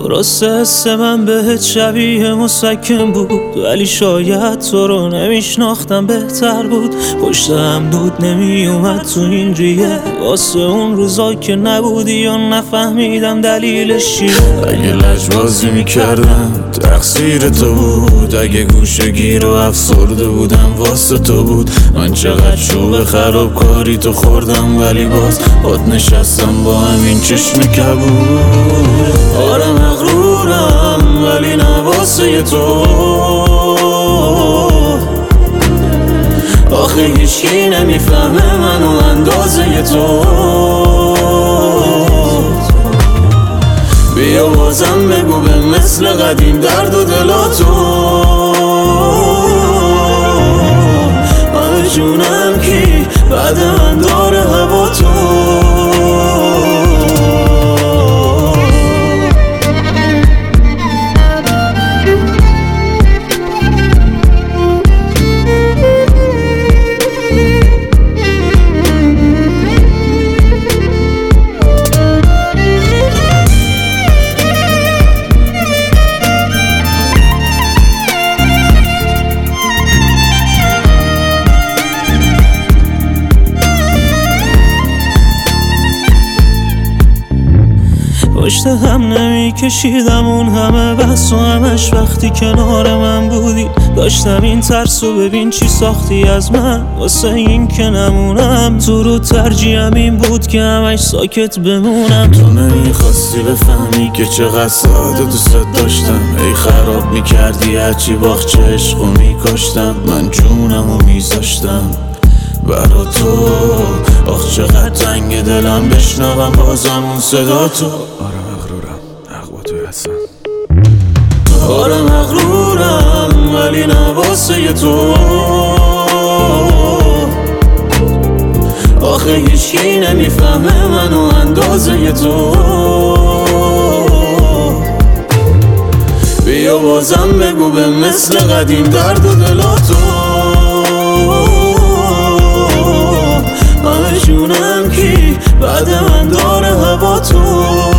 درسته حس من بهت شبیه مسکن بود، ولی شاید تو رو نمیشناختم بهتر بود. پشت هم دود نمی اومد تو این ریه، واسه اون روزا که نبودی یا نفهمیدم دلیلش چیه. اگه لجبازی میکردم تقصیر تو بود، اگه گوشه گیر و افسرده بودم واسه تو بود. من چقدر چوب خرابکاری تو خوردم، ولی باز باد نشستم با همین چشم کبود. آره مغرورم ولی نه واسه تو، آخه هیچکی نمیفهمه منو اندازه تو. بیا بازم بگو به مثل قدیم درد و دلاتو، همه جونم کی بعد من داره هوا تو. پشت هم نمی کشیدم اون همه بحث و همش وقتی کنار من بودی. داشتم این ترسو ببین چی ساختی از من، واسه این که نمونم تو رو ترجیحم این بود که همش ساکت بمونم. تو نمیخواستی بفهمی که چقدر ساده دوست داشتم، ای خراب میکردی هرچی باخچه عشقو میکاشتم. من جونمو میذاشتم برا تو، آخ چقدر تنگ دلم بشنوم بازم اون صدا تو. آره مغرورم حق با توی هستم، آره مغرورم ولی نه واسه تو، آخه هیچکی نمیفهمه منو اندازه تو. بیا بازم بگو به مثل قدیم درد و دلاتو، همه جونم کی بعد من داره هوا تو.